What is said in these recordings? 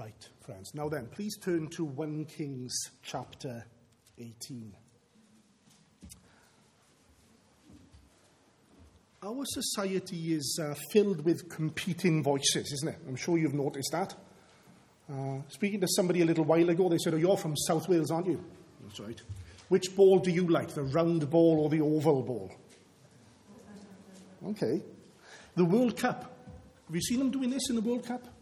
Right, friends. Now then, please turn to 1 Kings chapter 18. Our society is filled with competing voices, isn't it? I'm sure you've noticed that. Speaking to somebody a little while ago, they said, "Oh, you're from South Wales, aren't you?" That's right. Which ball do you like, the round ball or the oval ball? Okay. The World Cup. Have you seen them doing this in the World Cup?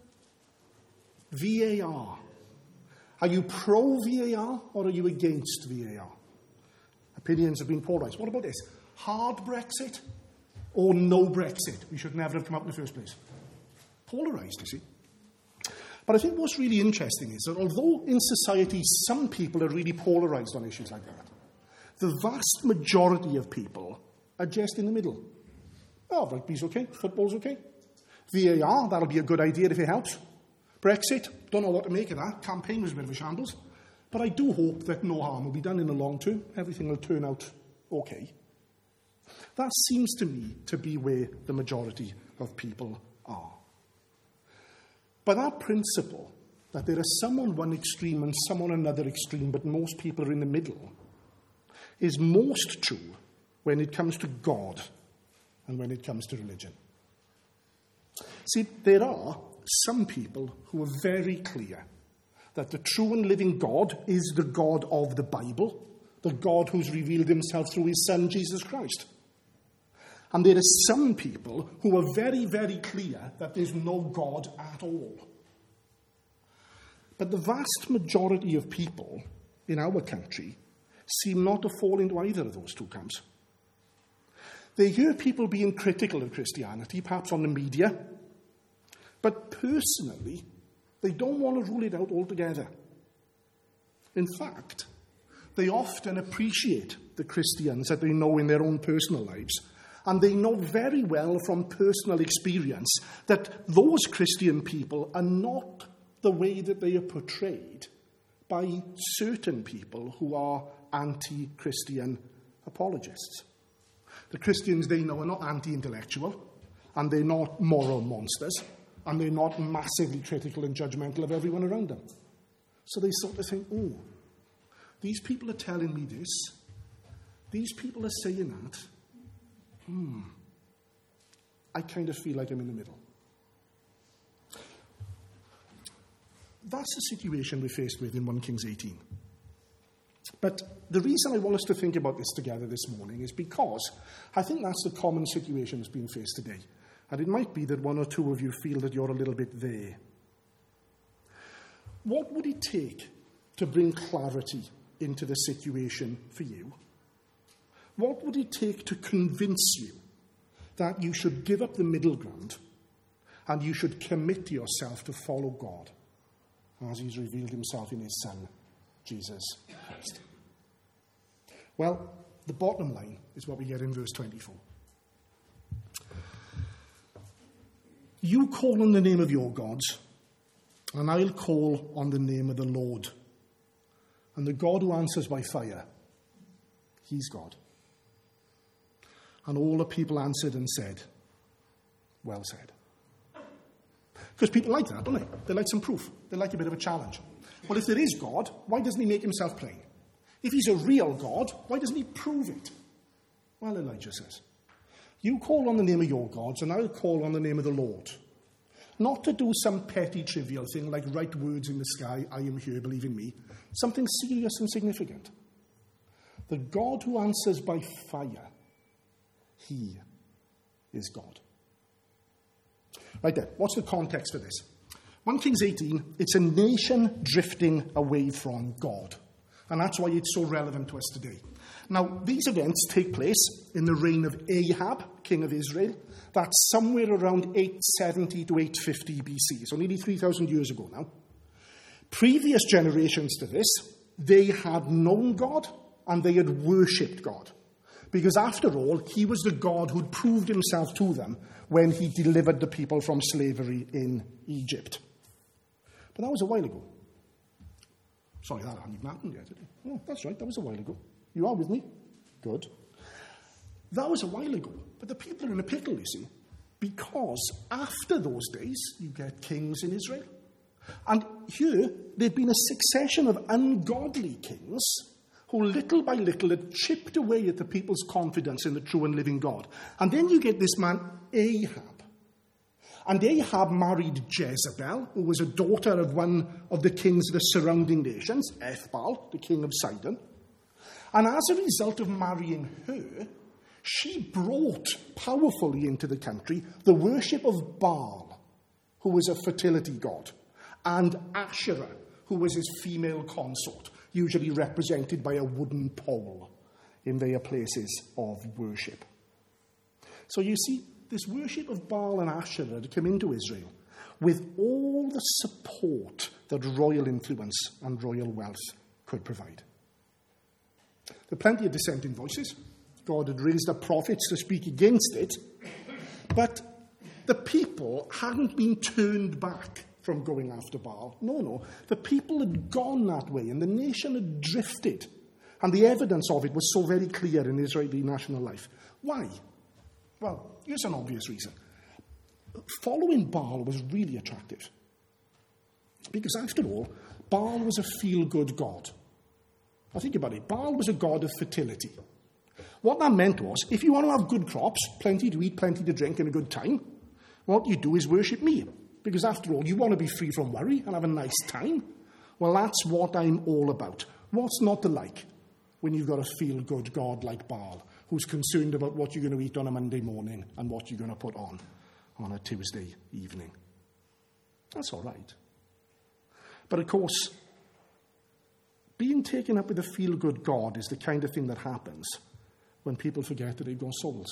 VAR. Are you pro-VAR or are you against VAR? Opinions have been polarised. What about this? Hard Brexit or no Brexit? We should never have come up in the first place. Polarised, you see. But I think what's really interesting is that although in society some people are really polarised on issues like that, the vast majority of people are just in the middle. Oh, rugby's okay, football's okay. VAR, that'll be a good idea if it helps. Brexit, don't know what to make of that. Campaign was a bit of a shambles. But I do hope that no harm will be done in the long term. Everything will turn out okay. That seems to me to be where the majority of people are. But that principle, that there are some on one extreme and some on another extreme, but most people are in the middle, is most true when it comes to God and when it comes to religion. See, there are some people who are very clear that the true and living God is the God of the Bible, the God who's revealed himself through his Son, Jesus Christ. And there are some people who are very, very clear that there's no God at all. But the vast majority of people in our country seem not to fall into either of those two camps. They hear people being critical of Christianity, perhaps on the media, but personally, they don't want to rule it out altogether. In fact, they often appreciate the Christians that they know in their own personal lives, and they know very well from personal experience that those Christian people are not the way that they are portrayed by certain people who are anti-Christian apologists. The Christians they know are not anti-intellectual, and they're not moral monsters, and they're not massively critical and judgmental of everyone around them. So they sort of think, oh, these people are telling me this, these people are saying that, I kind of feel like I'm in the middle. That's the situation we're faced with in 1 Kings 18. But the reason I want us to think about this together this morning is because I think that's the common situation that's being faced today. And it might be that one or two of you feel that you're a little bit there. What would it take to bring clarity into the situation for you? What would it take to convince you that you should give up the middle ground and you should commit yourself to follow God as he's revealed himself in his Son, Jesus Christ? Well, the bottom line is what we get in verse 24. You call on the name of your gods, and I'll call on the name of the Lord. And the God who answers by fire, he's God. And all the people answered and said, well said. Because people like that, don't they? They like some proof. They like a bit of a challenge. Well, if there is God, why doesn't he make himself plain? If he's a real God, why doesn't he prove it? Well, Elijah says, you call on the name of your gods, and I'll call on the name of the Lord. Not to do some petty, trivial thing like write words in the sky, I am here, believe in me. Something serious and significant. The God who answers by fire, he is God. Right there, what's the context for this? 1 Kings 18, it's a nation drifting away from God. And that's why it's so relevant to us today. Now, these events take place in the reign of Ahab, king of Israel. That's somewhere around 870 to 850 BC, so nearly 3,000 years ago now. Previous generations to this, they had known God and they had worshipped God. Because after all, he was the God who'd proved himself to them when he delivered the people from slavery in Egypt. But that was a while ago. Sorry, that hadn't even happened yet, did it? Oh, that's right, that was a while ago. You are with me? Good. That was a while ago. But the people are in a pickle, you see. Because after those days, you get kings in Israel. And here, there'd been a succession of ungodly kings who little by little had chipped away at the people's confidence in the true and living God. And then you get this man, Ahab. And Ahab married Jezebel, who was a daughter of one of the kings of the surrounding nations, Ethbaal, the king of Sidon. And as a result of marrying her, she brought powerfully into the country the worship of Baal, who was a fertility god, and Asherah, who was his female consort, usually represented by a wooden pole in their places of worship. So you see, this worship of Baal and Asherah had come into Israel with all the support that royal influence and royal wealth could provide. There are plenty of dissenting voices. God had raised up prophets to speak against it, but the people hadn't been turned back from going after Baal. No. The people had gone that way, and the nation had drifted. And the evidence of it was so very clear in Israeli national life. Why? Well, here's an obvious reason. Following Baal was really attractive. Because after all, Baal was a feel-good god. Now think about it. Baal was a god of fertility. What that meant was, if you want to have good crops, plenty to eat, plenty to drink, and a good time, what you do is worship me. Because after all, you want to be free from worry and have a nice time. Well, that's what I'm all about. What's not to like when you've got a feel-good god like Baal, who's concerned about what you're going to eat on a Monday morning and what you're going to put on a Tuesday evening? That's all right. But of course, being taken up with a feel-good god is the kind of thing that happens when people forget that they've got souls.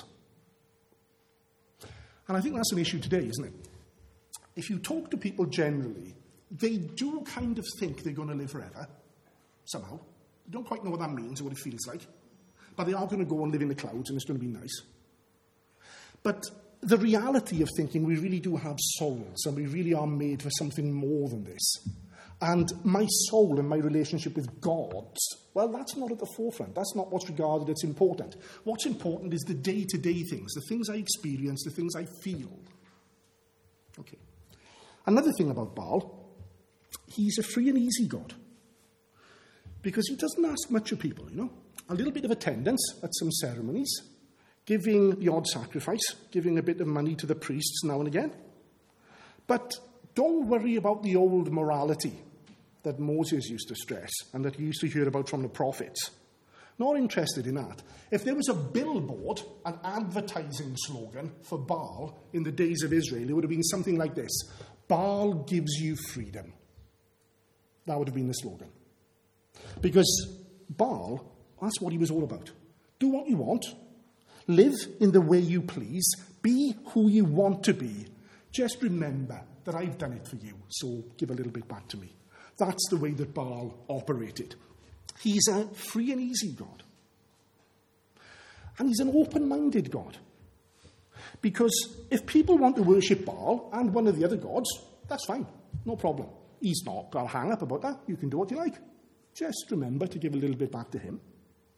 And I think that's an issue today, isn't it? If you talk to people generally, they do kind of think they're going to live forever, somehow. They don't quite know what that means or what it feels like. But they are going to go and live in the clouds and it's going to be nice. But the reality of thinking we really do have souls and we really are made for something more than this. And my soul and my relationship with God, well, that's not at the forefront. That's not what's regarded as important. What's important is the day-to-day things, the things I experience, the things I feel. Okay. Another thing about Baal, he's a free and easy god. Because he doesn't ask much of people, A little bit of attendance at some ceremonies, giving the odd sacrifice, giving a bit of money to the priests now and again. But don't worry about the old morality that Moses used to stress and that he used to hear about from the prophets. Not interested in that. If there was a billboard, an advertising slogan for Baal in the days of Israel, it would have been something like this: Baal gives you freedom. That would have been the slogan. Because Baal, that's what he was all about. Do what you want. Live in the way you please. Be who you want to be. Just remember that I've done it for you, so give a little bit back to me. That's the way that Baal operated. He's a free and easy God. And he's an open-minded God. Because if people want to worship Baal and one of the other gods, that's fine, no problem. He's not got a hang-up about that. You can do what you like. Just remember to give a little bit back to him.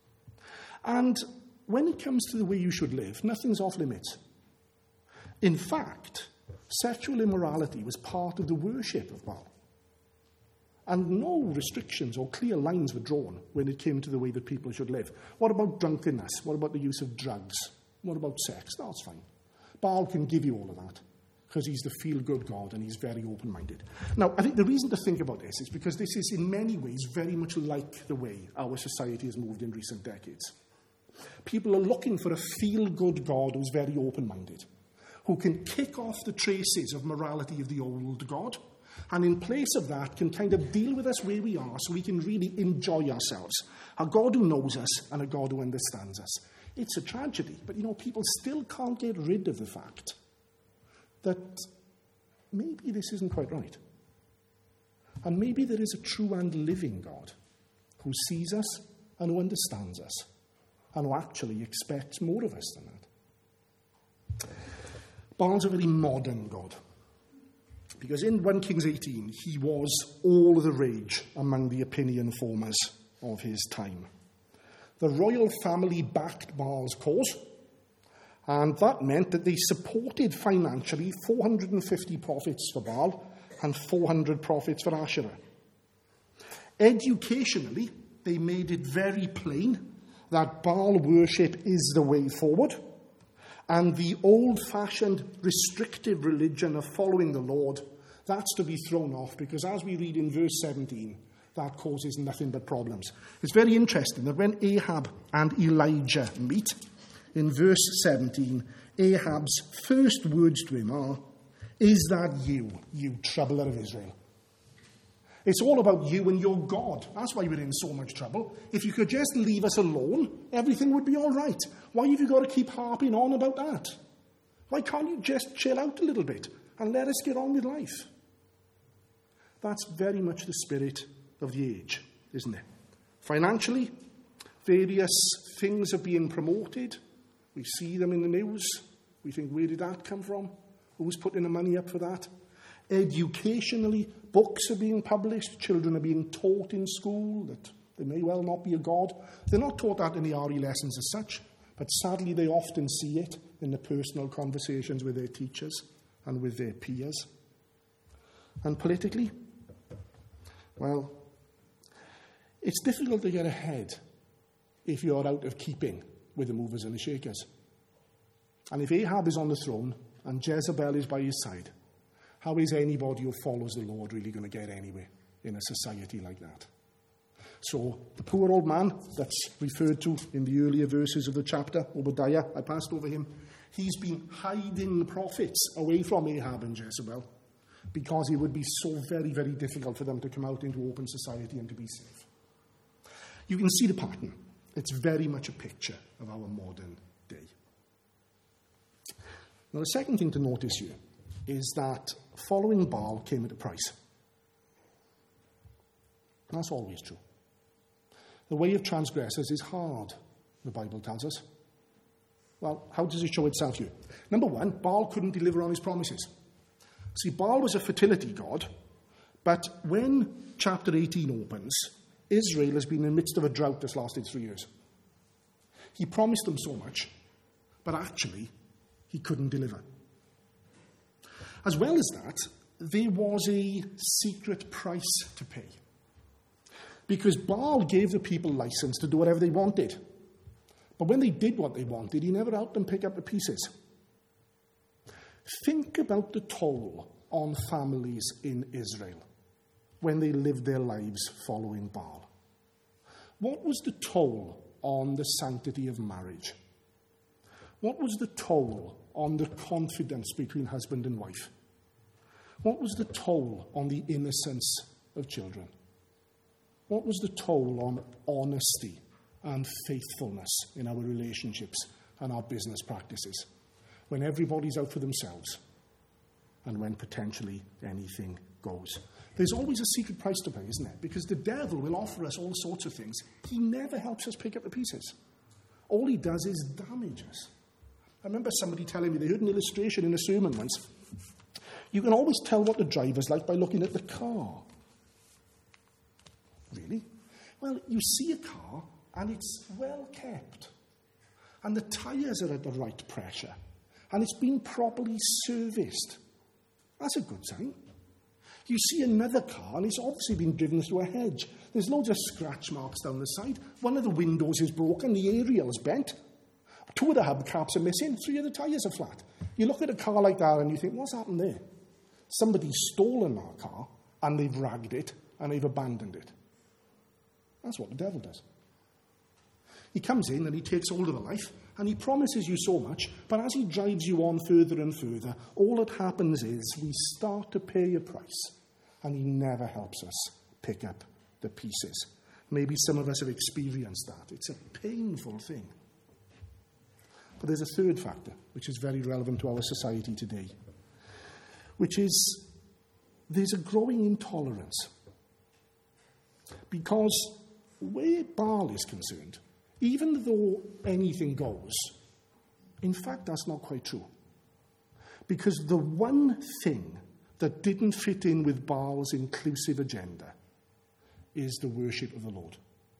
And when it comes to the way you should live, nothing's off limits. In fact, sexual immorality was part of the worship of Baal. And no restrictions or clear lines were drawn when it came to the way that people should live. What about drunkenness? What about the use of drugs? What about sex? That's fine. Baal can give you all of that because he's the feel-good God and he's very open-minded. Now, I think the reason to think about this is because this is in many ways very much like the way our society has moved in recent decades. People are looking for a feel-good God who's very open-minded, who can kick off the traces of morality of the old God, and in place of that can kind of deal with us where we are so we can really enjoy ourselves. A God who knows us and a God who understands us. It's a tragedy, but people still can't get rid of the fact that maybe this isn't quite right. And maybe there is a true and living God who sees us and who understands us and who actually expects more of us than that. Baal's a very modern God. Because in 1 Kings 18, he was all the rage among the opinion formers of his time. The royal family backed Baal's cause, and that meant that they supported financially 450 prophets for Baal and 400 prophets for Asherah. Educationally, they made it very plain that Baal worship is the way forward, and the old-fashioned restrictive religion of following the Lord, that's to be thrown off, because as we read in verse 17, that causes nothing but problems. It's very interesting that when Ahab and Elijah meet, in verse 17, Ahab's first words to him are, "Is that you troubler of Israel?" It's all about you and your God. That's why we're in so much trouble. If you could just leave us alone, everything would be all right. Why have you got to keep harping on about that? Why can't you just chill out a little bit and let us get on with life? That's very much the spirit of the age, isn't it? Financially, various things are being promoted. We see them in the news. We think, where did that come from? Who's putting the money up for that? Educationally, books are being published. Children are being taught in school that there may well not be a God. They're not taught that in the RE lessons as such, but sadly they often see it in the personal conversations with their teachers and with their peers. And politically, well, it's difficult to get ahead if you're out of keeping with the movers and the shakers. And if Ahab is on the throne and Jezebel is by his side, how is anybody who follows the Lord really going to get anywhere in a society like that? So the poor old man that's referred to in the earlier verses of the chapter, Obadiah, I passed over him, he's been hiding the prophets away from Ahab and Jezebel because it would be so very, very difficult for them to come out into open society and to be safe. You can see the pattern. It's very much a picture of our modern day. Now, the second thing to notice here is that following Baal came at a price. That's always true. The way of transgressors is hard, the Bible tells us. Well, how does it show itself here? Number one, Baal couldn't deliver on his promises. See, Baal was a fertility god, but when chapter 18 opens, Israel has been in the midst of a drought that's lasted 3 years. He promised them so much, but actually, he couldn't deliver. As well as that, there was a secret price to pay. Because Baal gave the people license to do whatever they wanted. But when they did what they wanted, he never helped them pick up the pieces. Think about the toll on families in Israel when they lived their lives following Baal. What was the toll on the sanctity of marriage? What was the toll on the confidence between husband and wife? What was the toll on the innocence of children? What was the toll on honesty and faithfulness in our relationships and our business practices when everybody's out for themselves and when potentially anything goes? There's always a secret price to pay, isn't there? Because the devil will offer us all sorts of things. He never helps us pick up the pieces. All he does is damage us. I remember somebody telling me they heard an illustration in a sermon once. You can always tell what the driver's like by looking at the car. Really? Well, you see a car and it's well kept. And the tyres are at the right pressure. And it's been properly serviced. That's a good sign. You see another car and it's obviously been driven through a hedge. There's loads of scratch marks down the side. One of the windows is broken, the aerial is bent. 2 of the hubcaps are missing, 3 of the tyres are flat. You look at a car like that and you think, what's happened there? Somebody's stolen our car and they've ragged it and they've abandoned it. That's what the devil does. He comes in and he takes hold of a life and he promises you so much, but as he drives you on further and further, all that happens is we start to pay a price and he never helps us pick up the pieces. Maybe some of us have experienced that. It's a painful thing. But there's a third factor, which is very relevant to our society today, which is there's a growing intolerance. Because where Baal is concerned, even though anything goes, in fact, that's not quite true. Because the one thing that didn't fit in with Baal's inclusive agenda is the worship of the Lord.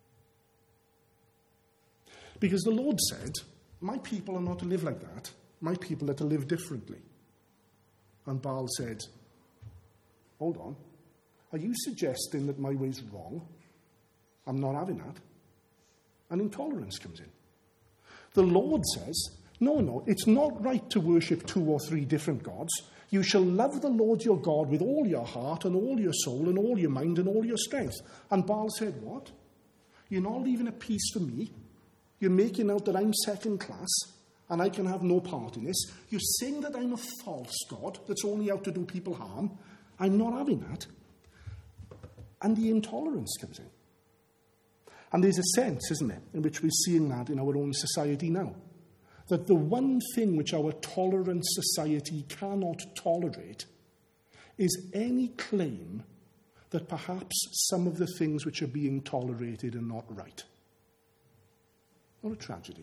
Because the Lord said, my people are not to live like that. My people are to live differently. And Baal said, hold on. Are you suggesting that my way's wrong? I'm not having that. And intolerance comes in. The Lord says, no, it's not right to worship 2 or 3 different gods. You shall love the Lord your God with all your heart and all your soul and all your mind and all your strength. And Baal said, what? You're not leaving a piece for me. You're making out that I'm second class and I can have no part in this. You're saying that I'm a false god that's only out to do people harm. I'm not having that. And the intolerance comes in. And there's a sense, isn't there, in which we're seeing that in our own society now. That the one thing which our tolerant society cannot tolerate is any claim that perhaps some of the things which are being tolerated are not right. What a tragedy.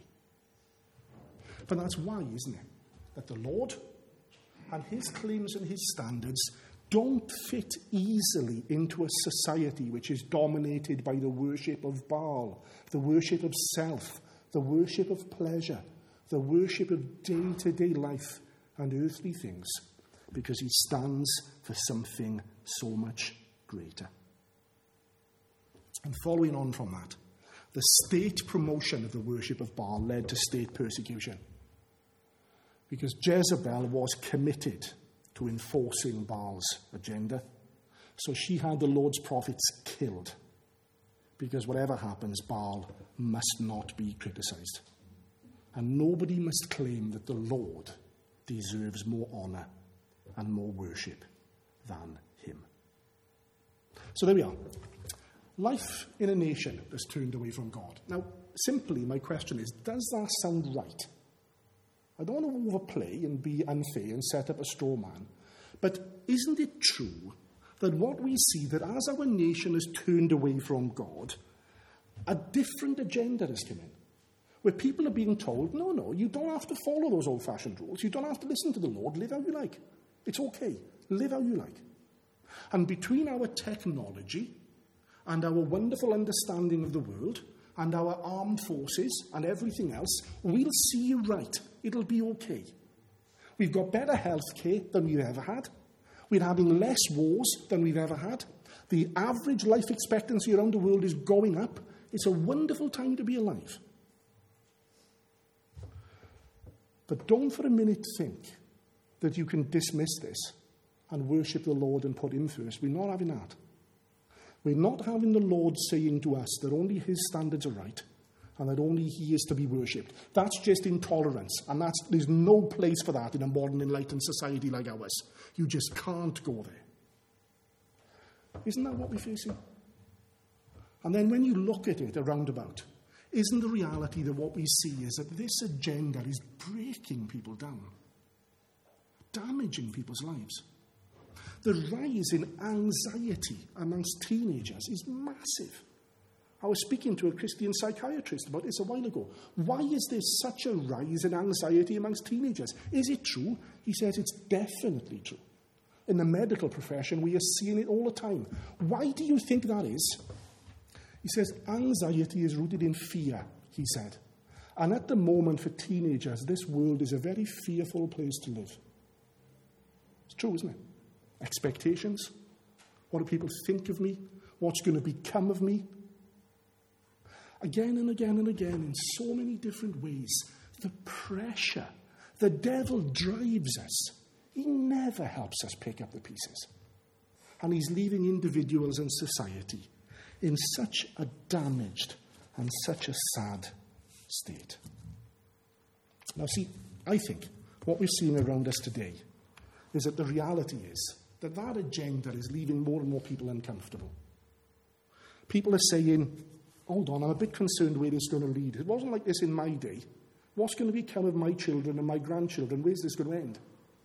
But that's why, isn't it, that the Lord and his claims and his standards don't fit easily into a society which is dominated by the worship of Baal, the worship of self, the worship of pleasure, the worship of day-to-day life and earthly things, because he stands for something so much greater. And following on from that, the state promotion of the worship of Baal led to state persecution, because Jezebel was committed to enforcing Baal's agenda. So she had the Lord's prophets killed, because whatever happens, Baal must not be criticised. And nobody must claim that the Lord deserves more honour and more worship than him. So there we are. Life in a nation that's turned away from God. Now, simply, my question is, does that sound right? I don't want to overplay and be unfair and set up a straw man, but isn't it true that what we see, that as our nation has turned away from God, a different agenda has come in, where people are being told, no, you don't have to follow those old-fashioned rules. You don't have to listen to the Lord. Live how you like. It's okay. Live how you like. And between our technology and our wonderful understanding of the world and our armed forces and everything else, we'll see you right. It'll be okay. We've got better health care than we've ever had. We're having less wars than we've ever had. The average life expectancy around the world is going up. It's a wonderful time to be alive. But don't for a minute think that you can dismiss this and worship the Lord and put him first. We're not having that. We're not having the Lord saying to us that only his standards are right and that only he is to be worshipped. That's just intolerance, and there's no place for that in a modern enlightened society like ours. You just can't go there. Isn't that what we're facing? And then when you look at it around about, isn't the reality that what we see is that this agenda is breaking people down, damaging people's lives? The rise in anxiety amongst teenagers is massive. I was speaking to a Christian psychiatrist about this a while ago. Why is there such a rise in anxiety amongst teenagers? Is it true? He says it's definitely true. In the medical profession, we are seeing it all the time. Why do you think that is? He says anxiety is rooted in fear, he said. And at the moment for teenagers, this world is a very fearful place to live. It's true, isn't it? Expectations. What do people think of me? What's going to become of me? Again and again and again, in so many different ways, the pressure, the devil drives us. He never helps us pick up the pieces. And he's leaving individuals and society in such a damaged and such a sad state. Now see, I think what we're seeing around us today is that the reality is that that agenda is leaving more and more people uncomfortable. People are saying, hold on, I'm a bit concerned where this is going to lead. It wasn't like this in my day. What's going to become of my children and my grandchildren? Where's this going to end?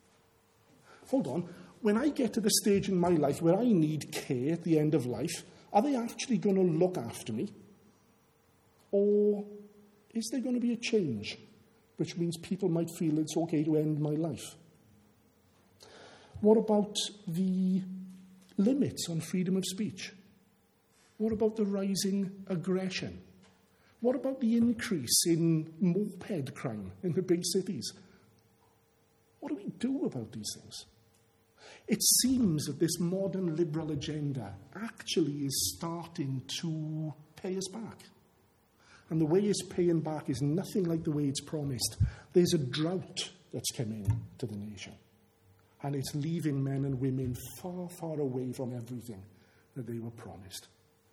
Hold on, when I get to the stage in my life where I need care at the end of life, are they actually going to look after me? Or is there going to be a change, which means people might feel it's okay to end my life? What about the limits on freedom of speech? What about the rising aggression? What about the increase in moped crime in the big cities? What do we do about these things? It seems that this modern liberal agenda actually is starting to pay us back. And the way it's paying back is nothing like the way it's promised. There's a drought that's coming to the nation. And it's leaving men and women far, far away from everything that they were promised.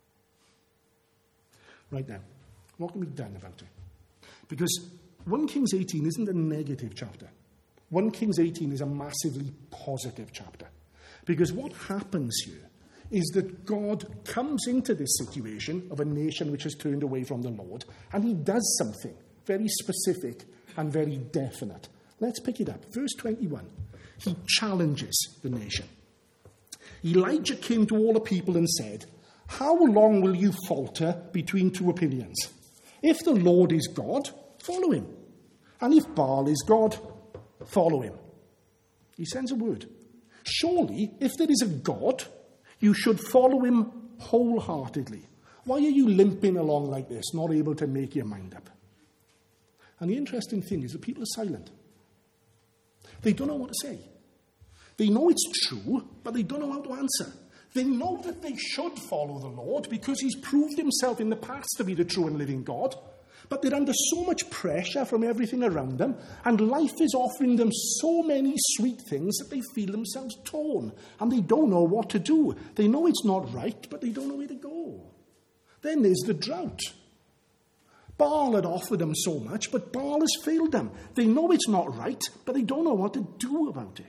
Right now, what can be done about it? Because 1 Kings 18 isn't a negative chapter. 1 Kings 18 is a massively positive chapter. Because what happens here is that God comes into this situation of a nation which has turned away from the Lord, and he does something very specific and very definite. Let's pick it up. Verse 21. He challenges the nation. Elijah came to all the people and said, "How long will you falter between two opinions? If the Lord is God, follow him. And if Baal is God, follow him." He sends a word. Surely, if there is a God, you should follow him wholeheartedly. Why are you limping along like this, not able to make your mind up? And the interesting thing is the people are silent. They don't know what to say. They know it's true, but they don't know how to answer. They know that they should follow the Lord because he's proved himself in the past to be the true and living God. But they're under so much pressure from everything around them, and life is offering them so many sweet things that they feel themselves torn, and they don't know what to do. They know it's not right, but they don't know where to go. Then there's the drought. Baal had offered them so much, but Baal has failed them. They know it's not right, but they don't know what to do about it.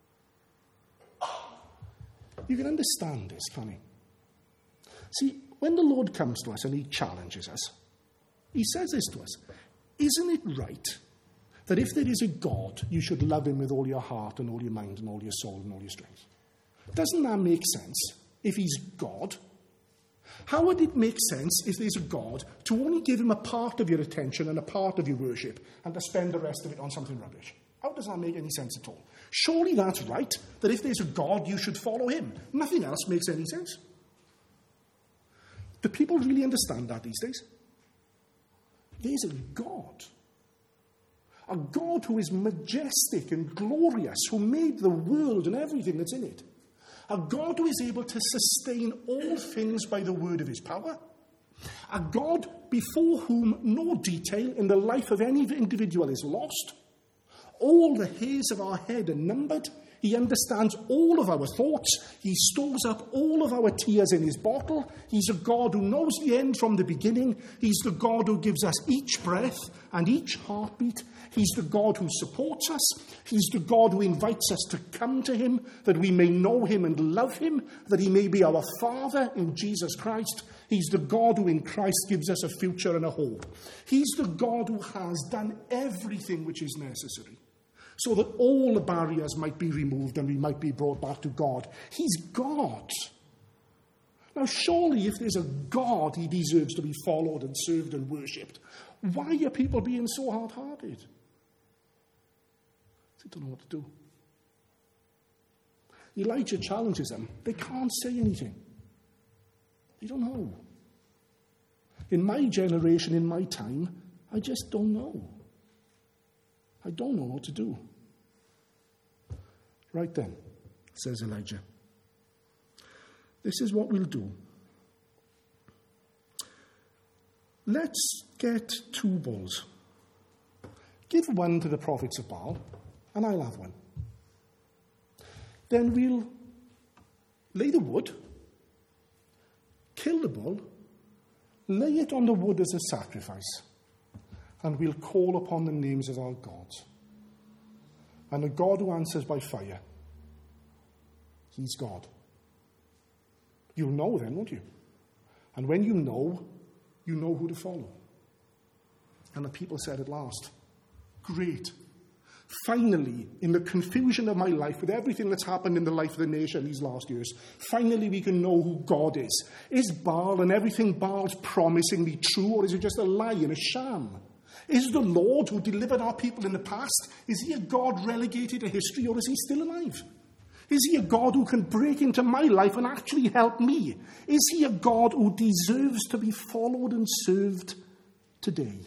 You can understand this, can't you? See, when the Lord comes to us and he challenges us, he says this to us: isn't it right that if there is a God, you should love him with all your heart and all your mind and all your soul and all your strength? Doesn't that make sense if he's God? How would it make sense if there's a God to only give him a part of your attention and a part of your worship and to spend the rest of it on something rubbish? How does that make any sense at all? Surely that's right, that if there's a God, you should follow him. Nothing else makes any sense. Do people really understand that these days? There's a God who is majestic and glorious, who made the world and everything that's in it. A God who is able to sustain all things by the word of his power. A God before whom no detail in the life of any individual is lost. All the hairs of our head are numbered. He understands all of our thoughts. He stores up all of our tears in his bottle. He's a God who knows the end from the beginning. He's the God who gives us each breath and each heartbeat. He's the God who supports us. He's the God who invites us to come to him, that we may know him and love him, that he may be our Father in Jesus Christ. He's the God who in Christ gives us a future and a hope. He's the God who has done everything which is necessary, so that all the barriers might be removed and we might be brought back to God. He's God. Now, surely if there's a God, he deserves to be followed and served and worshipped. Why are people being so hard-hearted? They don't know what to do. Elijah challenges them. They can't say anything. They don't know. In my generation, in my time, I just don't know. I don't know what to do. Right then, says Elijah, this is what we'll do. Let's get 2 bulls. Give one to the prophets of Baal, and I'll have one. Then we'll lay the wood, kill the bull, lay it on the wood as a sacrifice, and we'll call upon the names of our gods. And the God who answers by fire, he's God. You'll know then, won't you? And when you know who to follow. And the people said at last, great. Finally, in the confusion of my life, with everything that's happened in the life of the nation these last years, finally we can know who God is. Is Baal and everything Baal's promising me true, or is it just a lie and a sham? Is the Lord who delivered our people in the past, is he a God relegated to history, or is he still alive? Is he a God who can break into my life and actually help me? Is he a God who deserves to be followed and served today?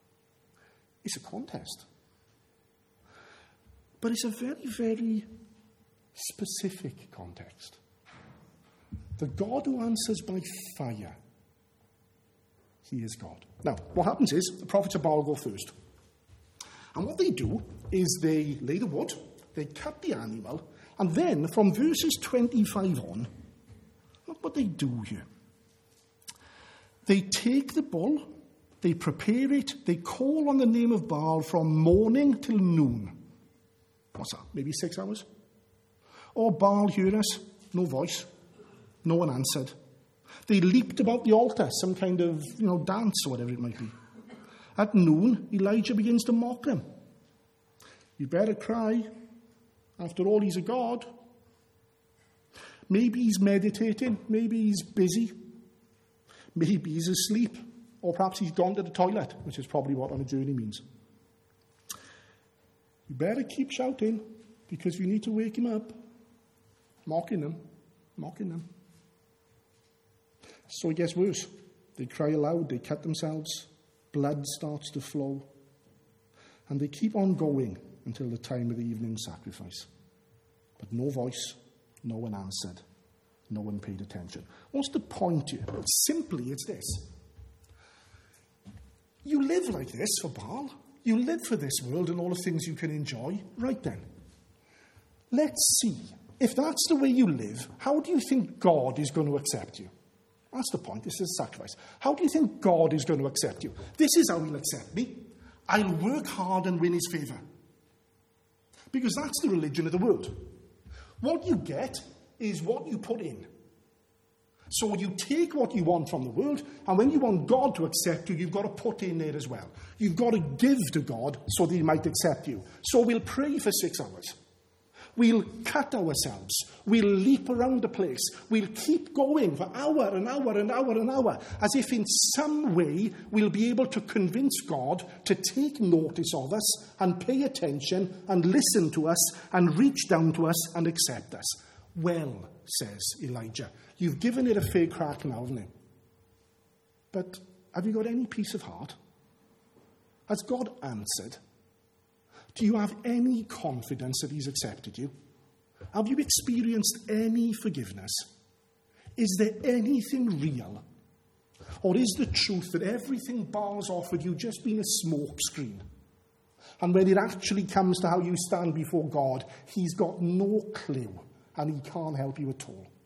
It's a contest. But it's a very, very specific context. The God who answers by fire, he is God. Now, what happens is the prophets of Baal go first. And what they do is they lay the wood, they cut the animal, and then from verses 25 on, look what they do here. They take the bull, they prepare it, they call on the name of Baal from morning till noon. What's that? Maybe 6 hours? Oh, Baal, hear us. No voice. No one answered. They leaped about the altar, some kind of, dance or whatever it might be. At noon, Elijah begins to mock them. You better cry. After all, he's a god. Maybe he's meditating. Maybe he's busy. Maybe he's asleep. Or perhaps he's gone to the toilet, which is probably what on a journey means. You better keep shouting, because you need to wake him up. Mocking them. So it gets worse. They cry aloud, they cut themselves, blood starts to flow. And they keep on going until the time of the evening sacrifice. But no voice, no one answered, no one paid attention. What's the point here? Well, simply, it's this. You live like this for Baal. You live for this world and all the things you can enjoy. Right then. Let's see. If that's the way you live, how do you think God is going to accept you? That's the point. This is sacrifice. How do you think God is going to accept you? This is how he'll accept me. I'll work hard and win his favour. Because that's the religion of the world. What you get is what you put in. So you take what you want from the world, and when you want God to accept you, you've got to put in there as well. You've got to give to God so that he might accept you. So we'll pray for 6 hours. We'll cut ourselves. We'll leap around the place. We'll keep going for hour and hour and hour and hour, as if in some way we'll be able to convince God to take notice of us and pay attention and listen to us and reach down to us and accept us. Well, says Elijah, you've given it a fair crack now, haven't you? But have you got any peace of heart? Has God answered? Do you have any confidence that he's accepted you? Have you experienced any forgiveness? Is there anything real? Or is the truth that everything Baal's offered you just been a smoke screen? And when it actually comes to how you stand before God, he's got no clue and he can't help you at all.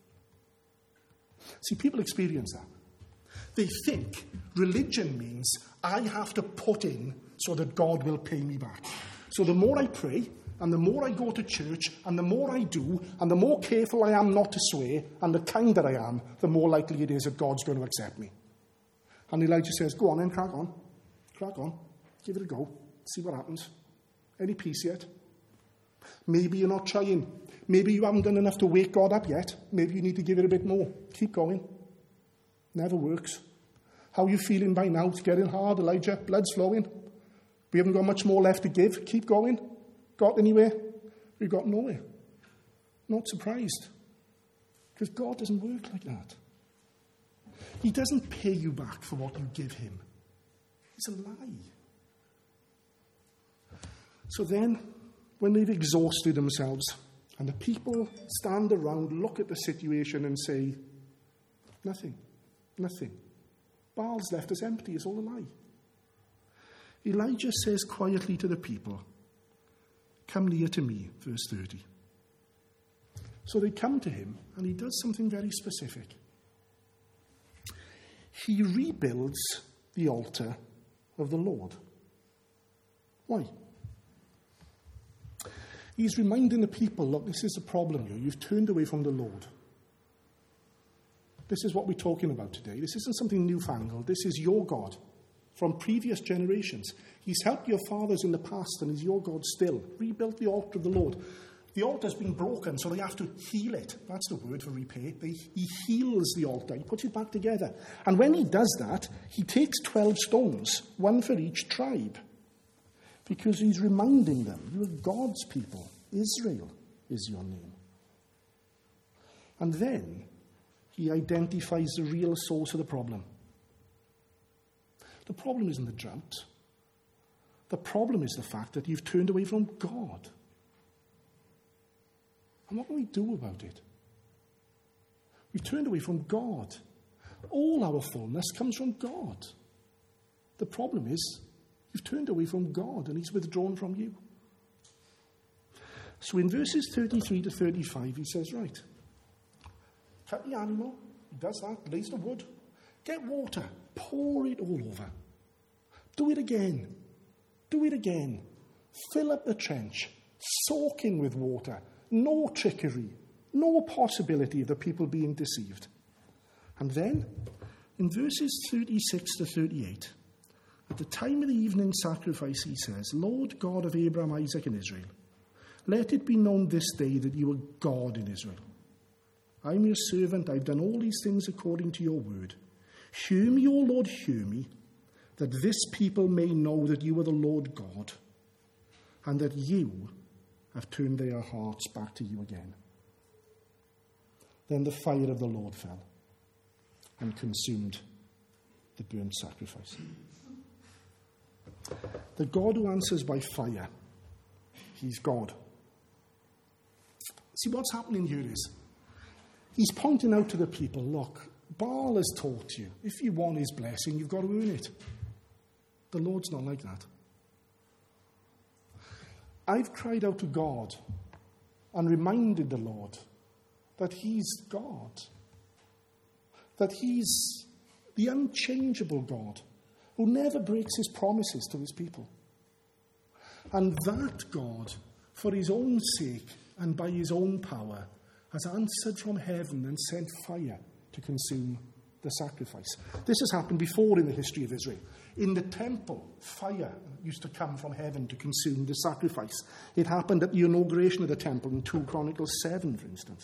See, people experience that. They think religion means I have to put in so that God will pay me back. So the more I pray, and the more I go to church, and the more I do, and the more careful I am not to swear, and the kinder I am, the more likely it is that God's going to accept me. And Elijah says, go on then, crack on, give it a go, see what happens. Any peace yet? Maybe you're not trying. Maybe you haven't done enough to wake God up yet. Maybe you need to give it a bit more. Keep going. Never works. How are you feeling by now? It's getting hard, Elijah. Blood's flowing. We haven't got much more left to give. Keep going. Got anywhere? We've got nowhere. Not surprised. Because God doesn't work like that. He doesn't pay you back for what you give him. It's a lie. So then, when they've exhausted themselves, and the people stand around, look at the situation and say, nothing. Baal's left us empty. It's all a lie. Elijah says quietly to the people, come near to me, verse 30. So they come to him, and he does something very specific. He rebuilds the altar of the Lord. Why? He's reminding the people, look, this is the problem here. You've turned away from the Lord. This is what we're talking about today. This isn't something newfangled. This is your God from previous generations. He's helped your fathers in the past and is your God still. Rebuilt the altar of the Lord. The altar's been broken, so they have to heal it. That's the word for repay. He heals the altar. He puts it back together. And when he does that, he takes 12 stones, one for each tribe. Because he's reminding them, you are God's people. Israel is your name. And then he identifies the real source of the problem. The problem isn't the drought. The problem is the fact that you've turned away from God. And what can we do about it? We've turned away from God. All our fullness comes from God. The problem is, you've turned away from God and he's withdrawn from you. So in verses 33 to 35, he says, right, cut the animal. He does that, lays the wood. Get water, pour it all over. Do it again. Do it again. Fill up the trench. Soak in with water. No trickery. No possibility of the people being deceived. And then, in verses 36 to 38, at the time of the evening sacrifice, he says, Lord God of Abraham, Isaac, and Israel, let it be known this day that you are God in Israel. I am your servant. I've done all these things according to your word. Hear me, O Lord, hear me, that this people may know that you are the Lord God, and that you have turned their hearts back to you again. Then the fire of the Lord fell and consumed the burnt sacrifice. The God who answers by fire, he's God. See, what's happening here is, he's pointing out to the people, look, Baal has taught you, if you want his blessing, you've got to earn it. The Lord's not like that. I've cried out to God and reminded the Lord that he's God, that he's the unchangeable God who never breaks his promises to his people. And that God, for his own sake and by his own power, has answered from heaven and sent fire to consume the sacrifice. This has happened before in the history of Israel. In the temple, fire used to come from heaven to consume the sacrifice. It happened at the inauguration of the temple in 2 Chronicles 7, for instance.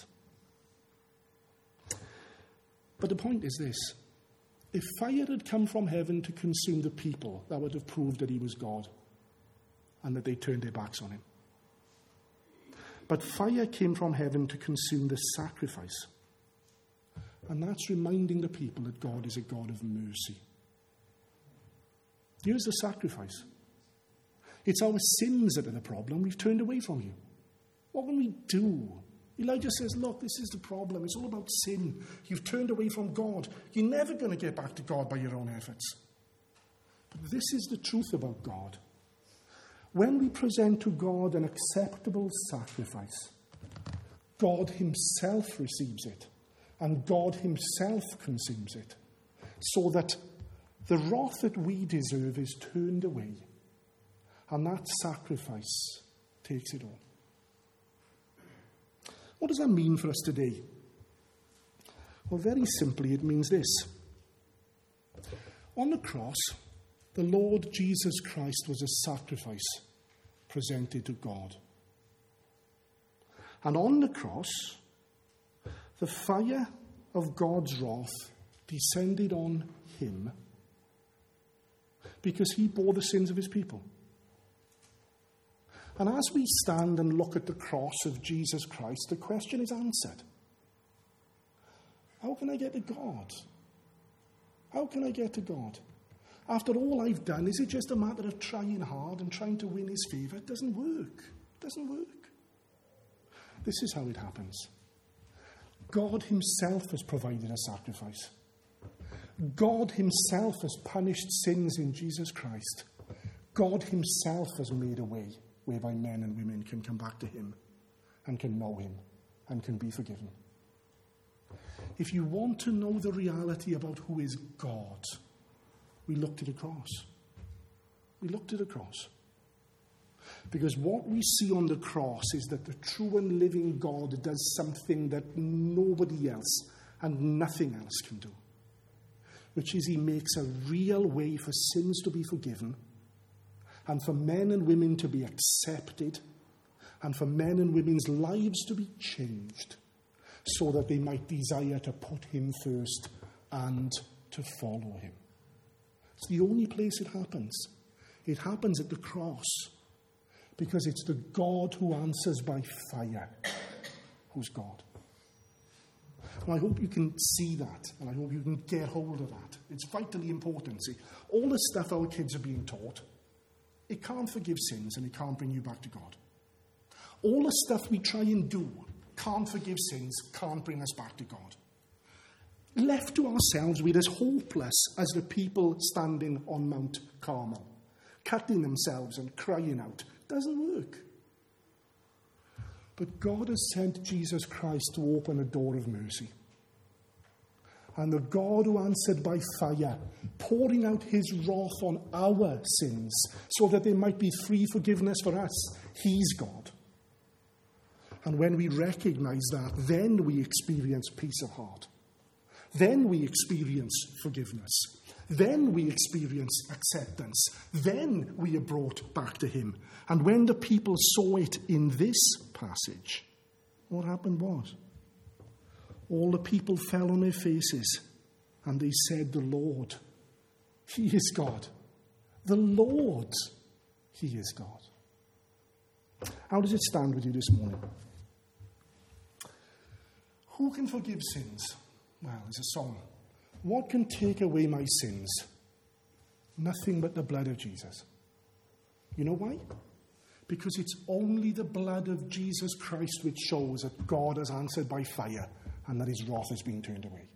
But the point is this. If fire had come from heaven to consume the people, that would have proved that he was God and that they turned their backs on him. But fire came from heaven to consume the sacrifice. And that's reminding the people that God is a God of mercy. Here's the sacrifice. It's our sins that are the problem. We've turned away from you. What can we do? Elijah says, look, this is the problem. It's all about sin. You've turned away from God. You're never going to get back to God by your own efforts. But this is the truth about God. When we present to God an acceptable sacrifice, God himself receives it, and God himself consumes it, so that the wrath that we deserve is turned away, and that sacrifice takes it all. What does that mean for us today? Well, very simply, it means this. On the cross, the Lord Jesus Christ was a sacrifice presented to God. And on the cross, the fire of God's wrath descended on him because he bore the sins of his people. And as we stand and look at the cross of Jesus Christ, the question is answered. How can I get to God? How can I get to God? After all I've done, is it just a matter of trying hard and trying to win his favour? It doesn't work. It doesn't work. This is how it happens. God himself has provided a sacrifice. God himself has punished sins in Jesus Christ. God himself has made a way whereby men and women can come back to him and can know him and can be forgiven. If you want to know the reality about who is God, we look to the cross. We look to the cross. Because what we see on the cross is that the true and living God does something that nobody else and nothing else can do, which is he makes a real way for sins to be forgiven, and for men and women to be accepted, and for men and women's lives to be changed, so that they might desire to put him first and to follow him. It's the only place it happens. It happens at the cross, because it's the God who answers by fire who's God. And I hope you can see that, and I hope you can get hold of that. It's vitally important. See, all the stuff our kids are being taught, it can't forgive sins and it can't bring you back to God. All the stuff we try and do can't forgive sins, can't bring us back to God. Left to ourselves, we're as hopeless as the people standing on Mount Carmel, cutting themselves and crying out. Doesn't work. But God has sent Jesus Christ to open a door of mercy. And the God who answered by fire, pouring out his wrath on our sins so that there might be free forgiveness for us, he's God. And when we recognize that, then we experience peace of heart. Then we experience forgiveness. Then we experience acceptance. Then we are brought back to him. And when the people saw it in this passage, what happened was, all the people fell on their faces and they said, the Lord, he is God. The Lord, he is God. How does it stand with you this morning? Who can forgive sins? Well, there's a song. What can take away my sins? Nothing but the blood of Jesus. You know why? Because it's only the blood of Jesus Christ which shows that God has answered by fire and that his wrath has been turned away.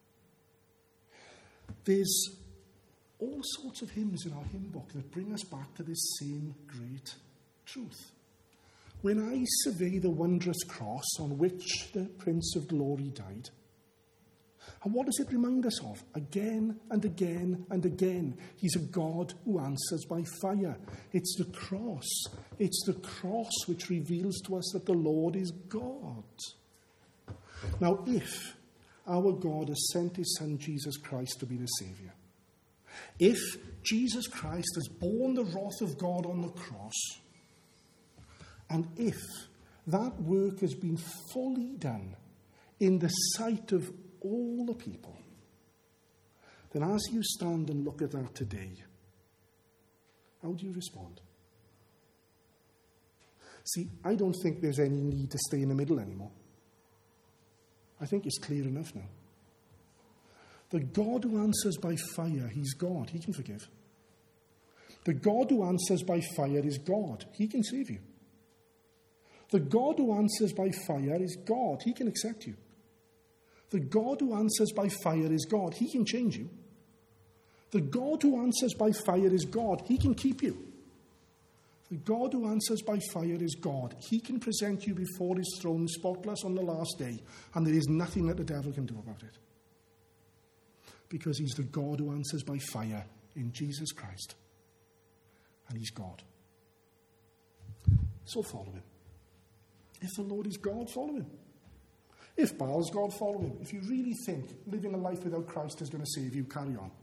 There's all sorts of hymns in our hymn book that bring us back to this same great truth. When I survey the wondrous cross on which the Prince of Glory died, and what does it remind us of? Again and again and again, he's a God who answers by fire. It's the cross. It's the cross which reveals to us that the Lord is God. Now, if our God has sent his Son Jesus Christ to be the Saviour, if Jesus Christ has borne the wrath of God on the cross, and if that work has been fully done in the sight of all the people, then as you stand and look at that today, how do you respond? See, I don't think there's any need to stay in the middle anymore. I think it's clear enough now. The God who answers by fire, he's God. He can forgive. The God who answers by fire is God. He can save you. The God who answers by fire is God. He can accept you. The God who answers by fire is God. He can change you. The God who answers by fire is God. He can keep you. The God who answers by fire is God. He can present you before his throne spotless on the last day, and there is nothing that the devil can do about it. Because he's the God who answers by fire in Jesus Christ. And he's God. So follow him. If the Lord is God, follow him. If Baal's God, follow him. If you really think living a life without Christ is going to save you, carry on.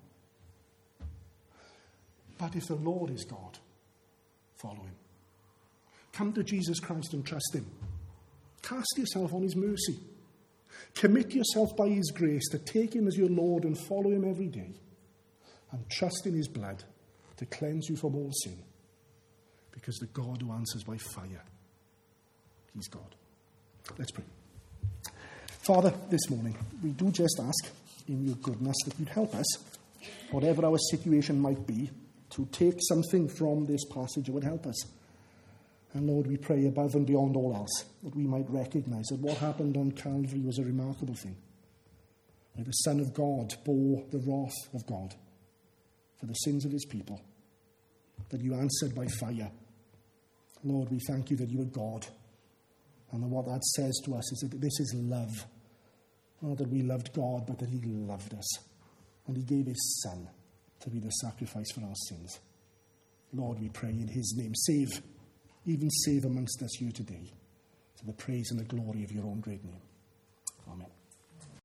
But if the Lord is God, follow him. Come to Jesus Christ and trust him. Cast yourself on his mercy. Commit yourself by his grace to take him as your Lord and follow him every day. And trust in his blood to cleanse you from all sin. Because the God who answers by fire, he's God. Let's pray. Father, this morning, we do just ask in your goodness that you'd help us, whatever our situation might be, to take something from this passage that would help us. And Lord, we pray above and beyond all else that we might recognize that what happened on Calvary was a remarkable thing. Where the Son of God bore the wrath of God for the sins of his people. That you answered by fire. Lord, we thank you that you are God. And that what that says to us is that this is love. Not that we loved God, but that he loved us. And he gave his Son to be the sacrifice for our sins. Lord, we pray in his name, save, even save amongst us here today, to the praise and the glory of your own great name. Amen.